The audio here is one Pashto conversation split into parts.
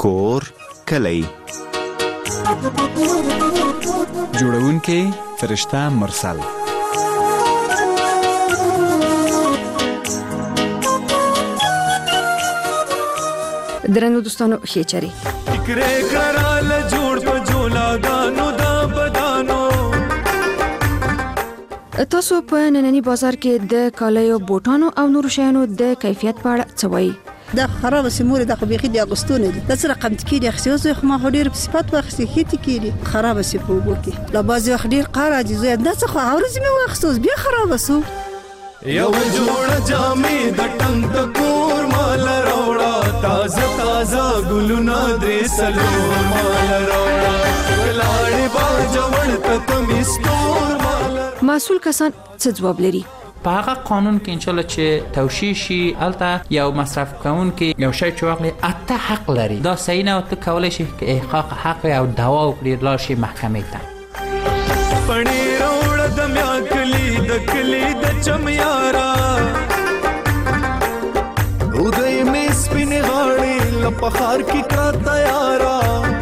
کور کلی. جوړونکی فرشته مرسل. درنو دوستانو خېچري فکرې کړه جوړ په جولاګانو دا بدانو. تاسو په نننی بازار کې د کالیو بوټانو او نورو شیانو د کیفیت په اړه څه وایي؟ دا خراب سیمور د خبيخي د اغستونه دي د سره قمت کې د اخسیوز خو ما هډیر په صفات واخسي هیته کې خراب سي په وګ کې لا بازي خډیر قاره دي زه د څه خو اورز می واخسوس بیا خراب سو یو جوړ جامې د ټنګ د کور مال راوړه تازه تازه ګلونه درې سلور مال راوړه لاړې باجوړ تک مستور مال. مسؤل کسان څه جواب لري؟ په هغه قانون کې انشالله چې توشیح شي الته یو مصرف کوونکی یو شی چې واخلي اته حق لري دا صحیح نه ته کولای شي احقاق حق او دعوا وکړي لا شي محکمې ته. پړې روړ د میا کلی د چمیارا ودې مې سپینې غاړې لپخار کې کړه تیارا.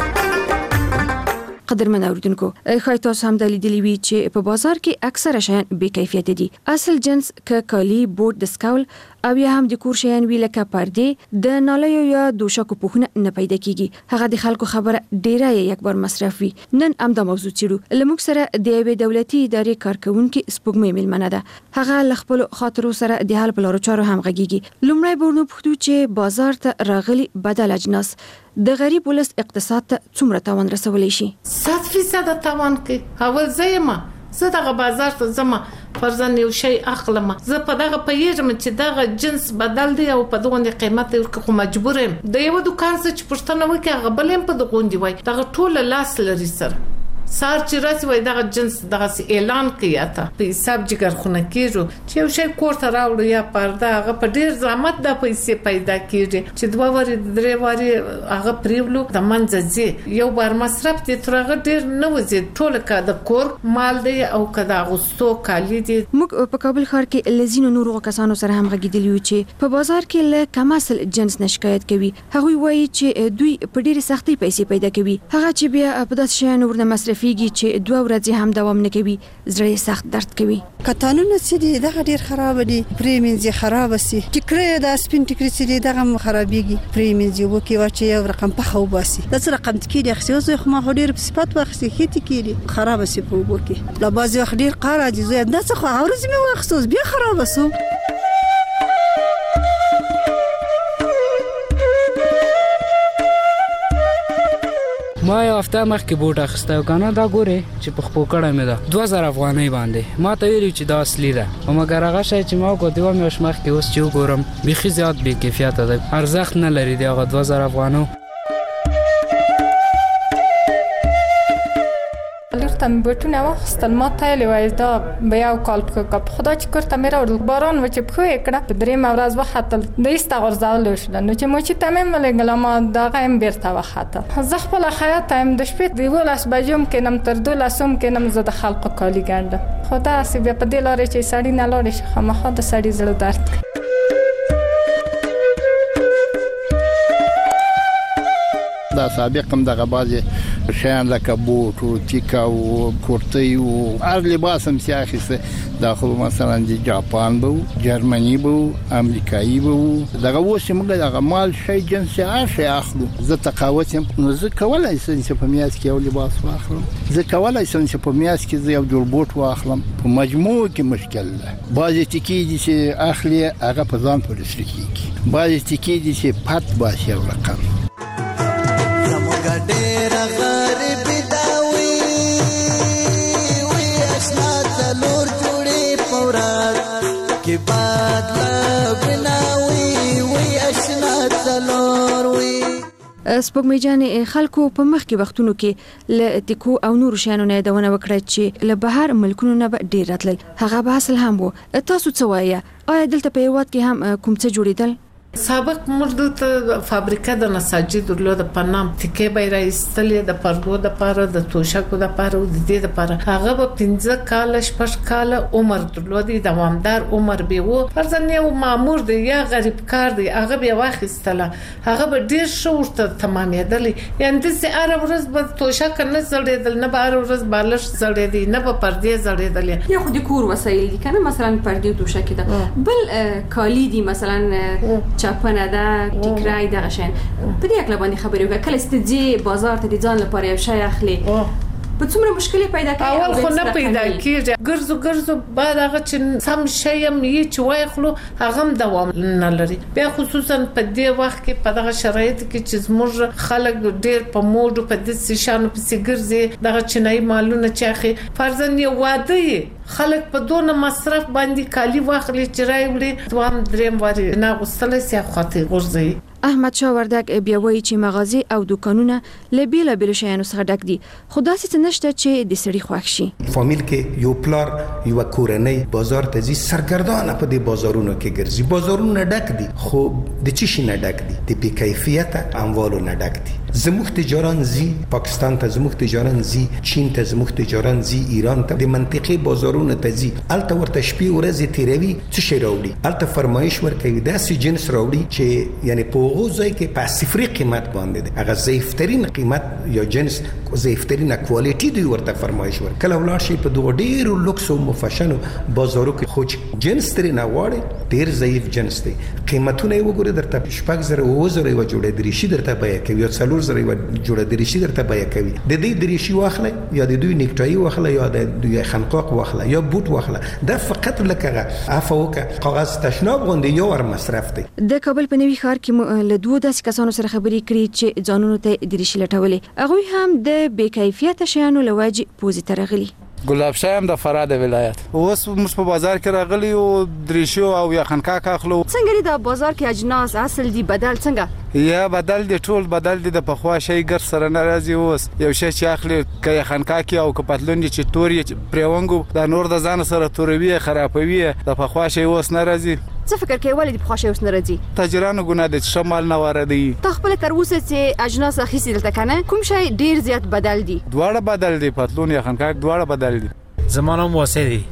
قدرمن اوریدونکو خای تاسو هم د لیدلې وی چې په بازار کې اکثره شیان بې کیفیت دي. اصل جنس ک کالی بوټ د سکول او یا هم د کور شیان وی لکه پردې د نالیو یا دوشکو پوښنه نه پیدا کیږي. هغه د خلکو خبره ډیره یک بار مصرف وی. نن هم د موضوع چیرو لموږ سره د یوې دولتي ادارې کارکونکو سپوږمۍ ملمنه ده. هغه خپل خاطرو سره د حل په لارو چارو هم غږیږي. لومړی ورنو پوښتو چې بازار ته راغلي بدل اجناس د غریب ولس اقتصاد ته څومره تاوان رسولی شي؟ 100% تاوان کوي. اول زه دغه بازار ته ځم فرضاً یو شی اخلم زه په دغه پیژم چې دغه جنس بدل دی او په دغه قیمت ورکه خو مجبور یم د یو دکان څخه چې پښتنه وکي هغه بلیم په دغه دی وای دغه ټول لاس لري سره سار چې راځي وای دغه جنس دغه اعلان کوي اته په حساب جګر خونه کیږي چې یو شی کوړه راوړو یا پرده هغه په ډیر زحمت د پیسې پیدا کیږي چې دوه وری درې وری هغه پریولو د منځ یو بار مصرف دي ترغه ډیر نه وځي ټول کا د کور مال دی او کدا غوستو کالی دي. موږ په کابل ښار کې لزینو نورو کسانو سره هم غږیدلی چې په بازار کې له کم اصل جنس نشکایت کوي. هغه وایي چې دوی په ډیره سختي پیسې پیدا کوي. هغه چې بیا په داس شیانو ورنه مصرف فيږي چې 2 ورځې هم دوام نه کوي زړه سخت درد کوي. کتانونه چې دغه ډیر خراب دي پریمینځي خراب سي ټکرې د سپین ټکرې چې دغه خرابيږي پریمینځي وکي واچي یو رقم په خو باسي د سره رقم تکي د اخسیوز خو ما ډیر په صفات واخسي هیته کیږي خراب سي په وکي لا بازي ډیر قاره دي زه د څه خو اورز می واخسوس بیا خراب سو. ما یو هفته مخکې بوټ اخیسته کنه دا ګوره چې په خپل کړه مې ده 2000 افغانۍ باندې ما ته ویل چې دا اصلي ده او مګر هغه شی چې ما کو دیو مې وشمخ کې اوس چې وګورم بيخي زیات بې کیفیت ده ارزښت نه لري دی هغه 2000 افغانو. تم بوټونه واخستل ما ته لوي دا بیا کال په خدا چې کړته مې راوړل باران و چې په کړه په درې مورز وختل د است غرزال شو نو چې مو چې تمام لګل ما دا غیم بیرته وخته زه خپل حیات هم د شپې دی ولاس بجوم کې نم تر 12 کې نم زه د خلق کالی ګنده خدا سی بیا په دې لارې چې سړی نه لاړ شي خامخا د سړی زړه درد دا سابق هم دغه بازي شیان لکه بوټ او تیکا او کورتۍ او هر لباس هم سیاخسته دا خو مثلا د جاپان بو جرمني بو امریکایي بو دغه وسه موږ دغه مال شي جنس شي اخلو زه تقاوت نو زه کولای شم چې په میاس کې یو لباس واخلم زه کولای شم چې په میاس کې یو جوړ بوټ واخلم په مجموع کې مشکل ده بعضی تیکي دي چې اخلي هغه په ځان پورې سړيږي بعضی تیکي دي چې پات باسي یو رقم ډېر غریب داوي وي اسنا تلور جوړي پورات کې بدلا بناوي وي اسنا تلور وي. سپوږمۍ جان خلکو په مخکې وختونو کې ل ټیکو او نور شانو نه دونه وکړه چې له بهر ملکونو نه ډیر راتل هغه به اصل هم وو. تاسو څه وایي آیا دلته په یوات کې هم کوم څه جوړیدل؟ سابق موږ د فابریکه د نساجي درلوده په نام تکي به راستلې د پردو د پاره د توشکو د پاره د دې د پاره هغه په 15 کال شپږ کال عمر درلودي دوامدار عمر به وو فرضاً یو مامور دی یا غریب کار دی هغه به واخیستله هغه به ډیر شورته تمامېدل یعنی د سره ورځ به توشک نه زړېدل نه به ورځ بالش زړېدل نه به پردې زړېدل یا خو د کور وسایل دي کنه مثلا پردې توشک ده بل کالی دي مثلا چاپنه ده ټیکرای ده غشن په دې اکل باندې خبرې وکړه کله ستدي بازار ته ځان لپاره یو شی اخلي په څومره مشکل پیدا کوي اول خو نه پیدا کیږي ګرځو بعد هغه چې سم شي یې چې وای خلو هغه دوام نه لري بیا خصوصا په دې وخت کې په دغه شرایط کې چې زموږ خلک ډېر په موډ په دې شانو په سیګرزي دغه چنای مالونه چاخي فرضاً یو واده خلک په دونه مصرف باندې کالی واخلي چې راوړي دوام دریم واري نه غوستل سي خاطر ورزي احمد شاه وردګ بیا وایي چې مغازي او دکانونه لبیل بیل شیانو څخه ډک دي خو داسې څه نشته چې د سړي خوښ شي فامیل کې یو پلار یو کورنۍ بازار ته ځي سرګردانه په دې بازارونو کې ګرځي بازارونه ډک دي خو د چی شي نه ډک دي د بې کیفیته اموالو نه ډک دي زموږ تجاران زی پاکستان ته زموږ تجاران زی چین ته زموږ تجاران زی ایران ته د منطقې بازارونه ته زی الته ورته شپې ورځې تیروي څه شي راوړي الته فرمایش ورکوي داسې جنس راوړي چې یعنی په هغه ځای کې په صفري قیمت باندې دی هغه ضعیفترین قیمت یا جنس ضعیفترین کوالټي دی ورته فرمایش ورکوي کله ولاړ شي په دوه ډیرو لوکس او مفشنو بازارو کې خو جنس ترې نه واړي ډیر ضعیف جنس دی قیمتونه یې وګوره درته شپږ زره او زره یو جوړه درشي درته بیان کوي یا څلور زره یو جوړه درشي درته بیان کوي د دې درشي واخله یا د دوی نیکټای واخله یا د دوی خنقاق واخله یا بوت واخله دا فقط لکه عفوکه کاغذ تشناب غوندي یو ور مصرف دی د کابل په نوي ښار کې له دوه داسې کسانو سره خبرې کړې چې ځانونو ته درشي لټولې هغه هم د بې کیفیت شیانو لوجه پوزي ترغلي ګلاب شایم د فراد ولایت اوس موږ په بازار کې راغلی او درشو او یا خنکاک اخلو څنګه د بازار کې اجناس اصل دي بدل څنګه یا بدل دي ټول بدل دي د پخوا شي ګر سره ناراضي اوس یو شی چې اخلي کې خنکاک او کپتلون چې توري پرونګو د نور د ځان سره توروي خرابوي د پخوا شي اوس ناراضي څه فکر کوي ولې په خوښه اوس ناراضي تاجرانو ګناه د شمال نه واردي ته خپل تر اوسه چې اجناس اخیستل دلته کنه کوم شی ډیر زیات بدل دي دواړه بدل دي پتلون یا خنکاک دواړه بدل دي زمانه واسه دي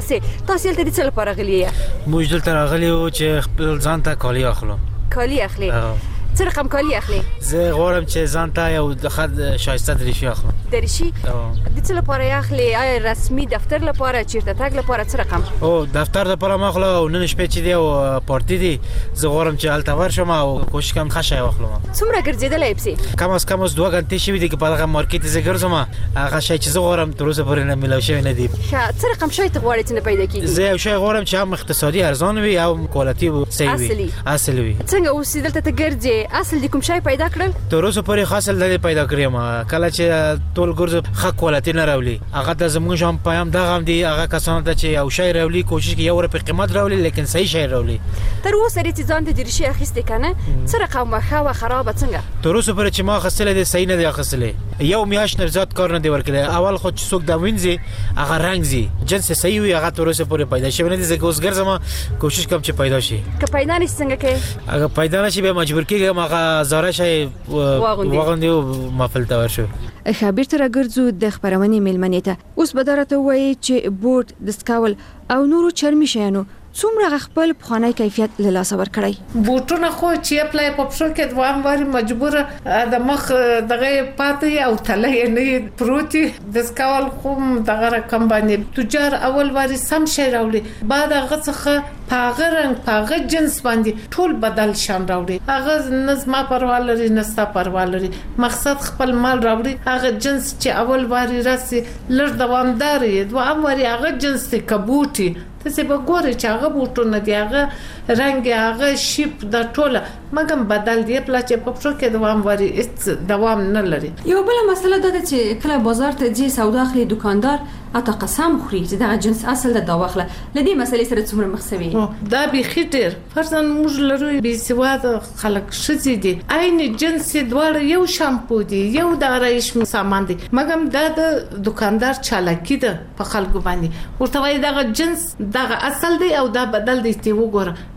تاسو ته د څه لپاره غلي موږ دلته راغلي او چې خپل ځان ته کالی اخلو کالی اخلي څه رقم کالی اخلي زه غواړم چې ځان ته یو د خد شایسته درشي اخلم درشي د څه لپاره اخلي آیا رسمي دفتر لپاره چیرته تاګ لپاره څه رقم او دفتر لپاره مخله او نن شپه چې دی او پارټي دی زه غواړم چې الته ورشم او کوشش کوم خشه واخلم څومره ګرځیدلې پسې کم از کم 2 غنټې شوي دي چې په هغه مارکیټ زه ګرځم هغه شی چې زه غواړم تر اوسه پورې نه ملو شوی نه دی څه رقم شی ته غواړې چې نه پیدا کیږي زه یو شی غواړم چې هم اقتصادي ارزان وي او کوالټي صحیح وي اصلي وي څنګه اوس دلته ته ګرځي اصل دي کوم شی پیدا کړل تر اوسه پورې خاصل نه پیدا کړم کله چې ټول ګرځ خه کوالټي نه راولي هغه د زموږ هم پیام دغه هم دي هغه کسان ته چې یو شی راولي کوشش کوي یو په قیمت راولي لیکن صحیح شی راولي تر اوسه ریت ځان ته درشي اخیسته کنه سره قوم خو خراب څنګه تر اوسه پورې چې ما خسلې دي صحیح نه دي خسلې یو میاش نه زیات کار نه دی ورکړي اول خو چې څوک د وینځي هغه رنگ زی جنس صحیح وي هغه تر اوسه پورې پیدا شي نه دي زه اوس ګرځم کوشش کوم چې پیدا شي که پیدا نشي څنګه کې هغه پیدا نشي به مجبور کیږم هغه زاره شي واغوندي مفل تا ورشو خبر تر ګرځو د خبرونې ملمنې ته اوس بدارته وایي چې بورډ د سکاول او نورو چرمي شیانو څومره خپل بخانه کیفیت له لاس ور کړی بوټونه خو چې اپلای پپشو کې دوام واري مجبور د مخ دغه پاتې او تلې نه پروتي د سکاول خو دغه رقم باندې تجار اول واري سم شي راوړي بعد هغه څخه پاغه رنگ پاغه جنس باندې ټول بدل شان راوړي هغه نظم پروا لري نستا پروا لري مقصد خپل مال راوړي هغه جنس چې اول واري راسي لږ دوامدار دوام واري هغه جنس ته کبوټي ته به ګوري چې هغه بوټونه دی هغه رنگ هغه شیپ د ټوله مګم بدل دی پلا چې په پښو کې دوام واري دوام نه لري یو بل مسله ده چې کله بازار ته ځي سودا اخلي دکاندار اته قسم خوري چې دا جنس اصل د واخله لدی مسلې سره څومره مخسوي دا به خټر فرضاً موږ لرو به سواد خلق شزي دي عین جنس دواړه یو شامپو دي یو د رایشم سامان دي مګم دا د دکاندار چالاکی ده په خلکو باندې ورته وایي دا جنس دا اصل دی او دا بدل دی تی وګوره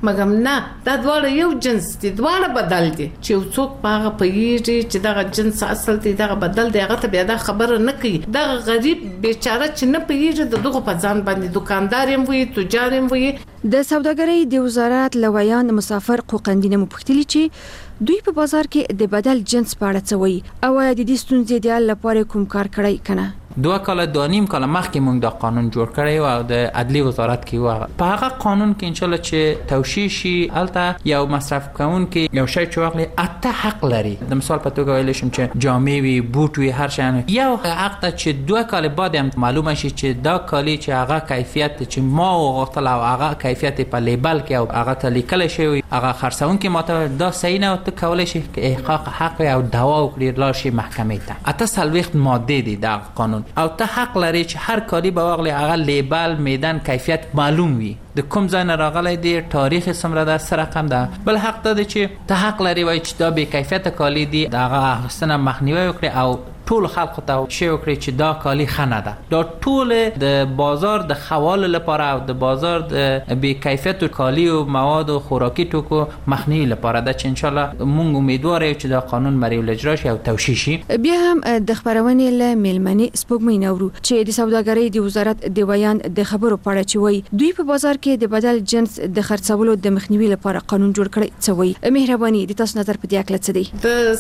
مګم نه دا دواړه یو جنس دي دواړه بدل دي چې یو څوک هغه پیږي چې دا جنس اصل دی دا بدل دی هغه ته بیا دا خبره نه کوي دا غریب بیچاره چې نه پیږي دغه په ځان باندې دکاندار هم وي تجار هم وي د سوداګرۍ د وزارت لویان مسافر قوقندینه مپختلی چې دوی په بازار کې د بدل جنس په اړه څه وایي او د دې ستونزې د حل لپاره کوم کار کړی کنه 2 کال 2.5 کال مخکې موږ دا قانون جوړ کړی او د عدلی وزارت کې و په هغه قانون کې ان شاء الله چې توشیح شي البته یو مصرف کوونکی یو شی چې واخلي اته حق لري د مثال په توګه ویل شم چې جامې وي بوټ وي هر شی یو حق ته چې 2 کال بعد هم معلومه شي چې دا کالی چې هغه کیفیت چې ما غوښتل او هغه کیفیت په لیبل کې او هغه ته لیکل شوی هغه خرڅونکي ماته دا صحیح نه ته کولای شي احقاق حق او دعوا وکړي لاشي محکمې ته اته سلويخت ماده دي دا قانون او ته حق لري چې هر کالی به واغلی هغه لیبل میدان کیفیت معلوم وي د کوم ځای نه راغلی دی تاریخ سمره ده سره رقم ده بل حق ده چې ته حق لري وای چې دا به کیفیت کالی دی هغه اخستنه مخنیوي وکړي او ټول خلکو ته شی وکړي چې دا کالی خنه ده دا ټول د بازار د خوال لپاره او د بازار د بی کیفیت کالی او مواد او خوراکي توکو مخنیوي لپاره ده چې ان شاء الله مونږ امیدوار یو چې دا قانون مریو اجرا شي او توشیح شي بیا هم د خبرونې له میلمنې سپوږمۍ نورو چې د سوداګرۍ د وزارت د بیان د خبرو پړه چې وای دوی په بازار کې د بدل جنس د خرڅولو د مخنیوي لپاره قانون جوړ کړی څه وای مهرباني د تاسو نظر په دې اړه څه دی د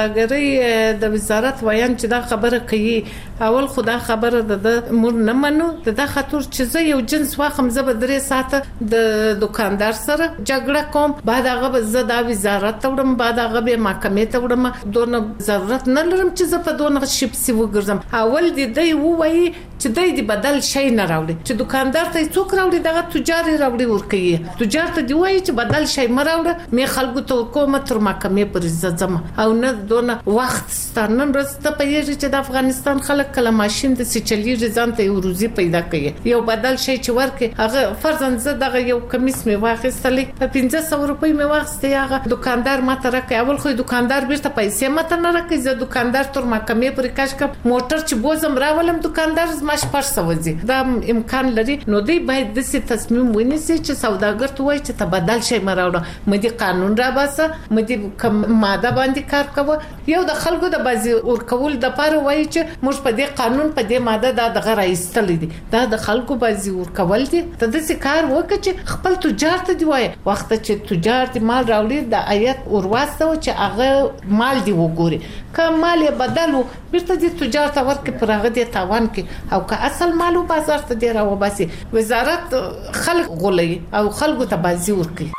سوداګرۍ د وزارت ویان چې دا خبره کوي اول خدا خبره د مور نه منو د خاطر چې زه یو جنس واخم زه به 3 ساعته د دکاندار سره جګړه کوم بعد هغه زه د وزارت تورم بعد هغه به محکمې تورم دونه ضرورت نه لرم چې زه په دونه شپسي وګرځم اول دی وایي چې دی بدل شي نه راوړي چې دکاندار ته څوک راوړي دغه تجار راوړي ورکوي تجار ته دی وایي چې بدل شي مراوړه مې خلکو ته کومه تر محکمې پر عزت زم او نه دونه وخت ستانن رسته پیږي چې د افغانستان خلک کله ماشين د سچلي ځان ته یو روزي پیدا کوي یو بدل شي چې ورکه هغه فرضاً زه دغه یو کمیس می واخیستلې په 1500 روپۍ می واخیستې هغه دکاندار ماته راکې اول خو دکاندار بیرته پیسې ماته نه راکې زه دکاندار تر محکمې پر کاش کوم موټر چې بوزم راولم دکاندار زما شپږ سوځي دا امکان لري نو دی باید د څه تصمیم ونیسي چې سوداګر ته وایي چې تبدل شي مراوړه مدي قانون را باسه مدي ماده باندې کار کوي یو د خلکو د بازي ور کول د پاره وایي چې موږ په دې قانون په دې ماده د غیر ایستل دي دا د خلکو بازي ور کول دي ته د څه کار وکړي چې خپل تجار ته دی وایي وخت چې تجار دې مال راوړي د آیت ورواستو چې هغه مال دی وګوري که مال بدلو بیرته دې تجار ته ورکړي پر هغه دې تاوان کې او که اصل مالو بازار ته دی راو باسي وزارت خلک غولي او خلکو ته بازي ورکړي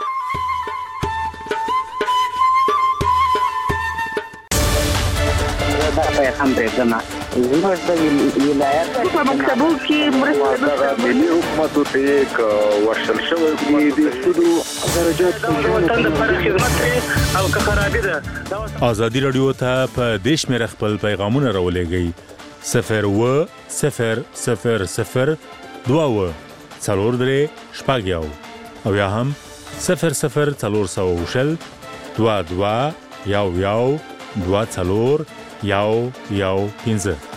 هم برېښنا زموږ د ولایت په مکتبو کې مرسته ملي حکومت ته یک ورشل شوی دی سودو درجات او که خرابې ده ازادي رادیو ته په دیش مې خپل پیغامونه راولېږئ 01000 2 څلور درې شپږ یو او یا هم 00400 22 یو 2 څلور یو 15